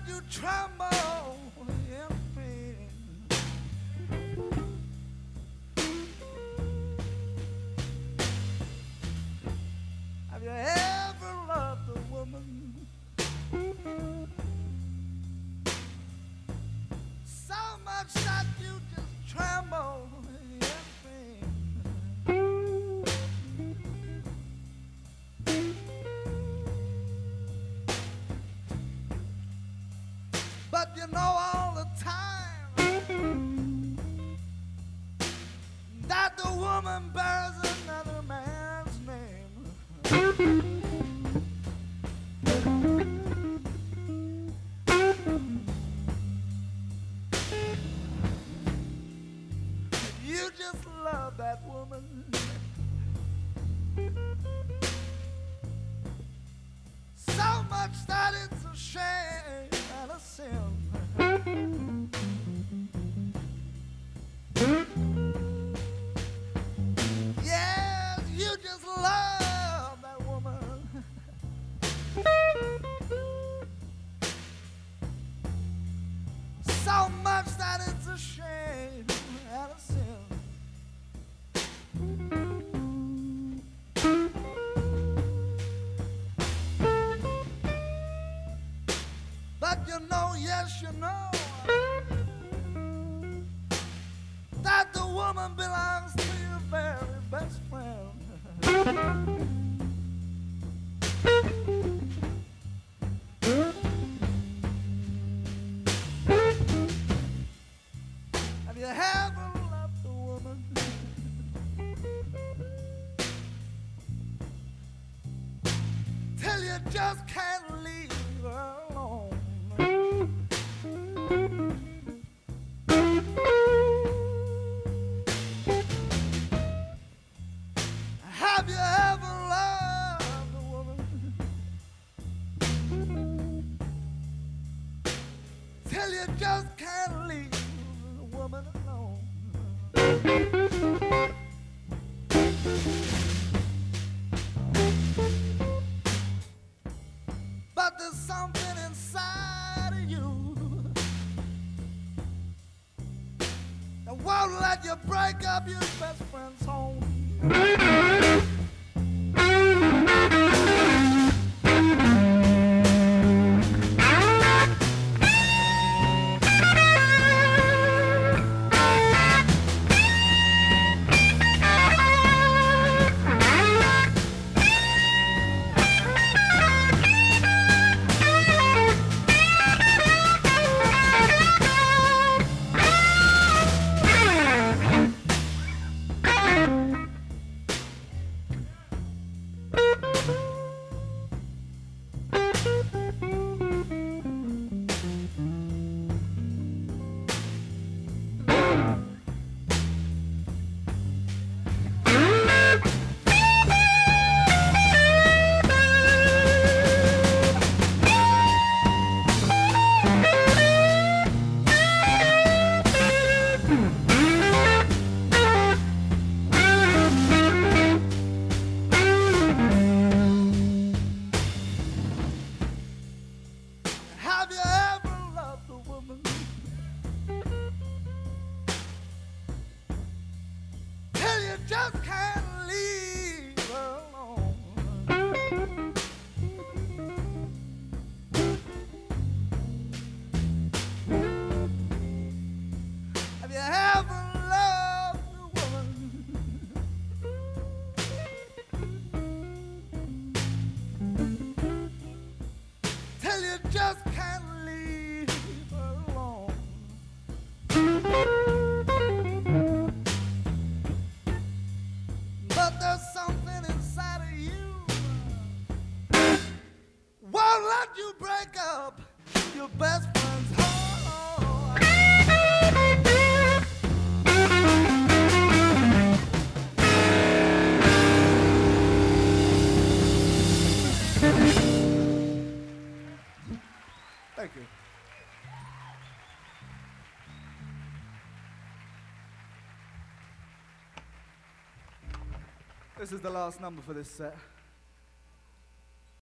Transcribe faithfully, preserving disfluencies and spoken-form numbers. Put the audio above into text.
you tremble in pain. Have you ever loved a woman so much that you just tremble in pain? But you know all the time that the woman bears another man's name. You just love that woman so much that it's a shame and a sin. Yes, you just love that woman so much that it's a shame and a sin. But you know, yes, you know that the woman belongs to your very best friend. Have you ever loved a woman till you just can't leave her alone? Have you ever loved a woman till you just can't leave the woman alone? But there's something inside of you that won't let you break up your best friend's home. Have you ever loved a woman till you just can't leave her alone? Have you ever loved a woman till you just can't leave her alone? But there's something inside of you won't let you break up your best friend's heart. Thank you. This is the last number for this set.